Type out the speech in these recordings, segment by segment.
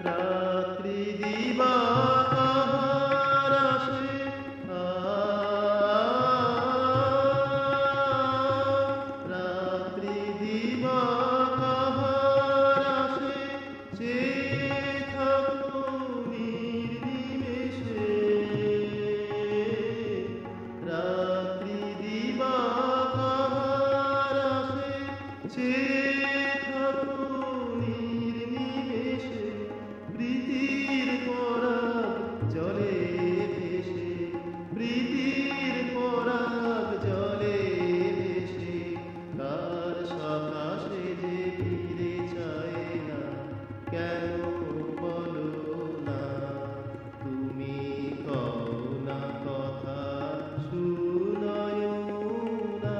রাত্রি দিবাকার আসে রাত্রি দিবাকার আসে চেয়ে থাকো নির্নিমেষে রাত্রি দিবাকার আসে চেয়ে থাকো নির্নিমেষে প্রীতির পরাগ জলে ভেসে প্রীতির পরাগ জলে ভেসে কার সকাশে যে ফিরে চায় না কেন বলো না তুমি কও না কথা শুনায় না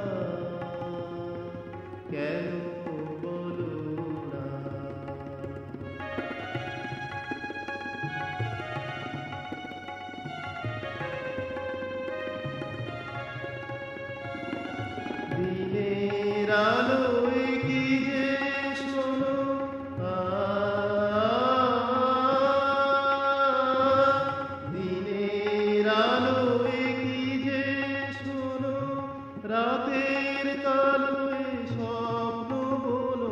কেন বলো না দিনের আলোয় কি যে শোনো দিনের আলোয় কি যে শোনো রাতের কালোয় স্বপ্ন বলো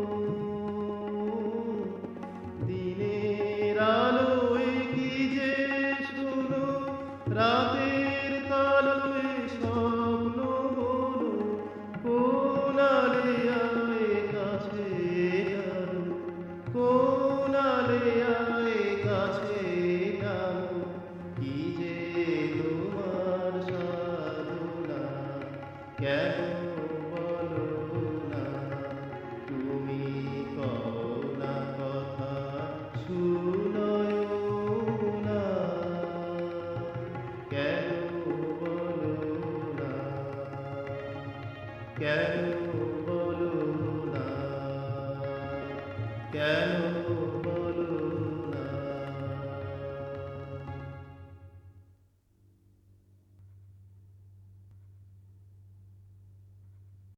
দিনের আলোয় কি যে শোনো রাতের কালোয় স্বপ্ন বলো কোন আলেয়ায় কাছে টানো কোন আলেয়ায় কাছে টানো কি যে তোমার সাধনা কেন বলো না তুমি কও না কথা শুনায় না কেন বলো না কেন বলো না কেন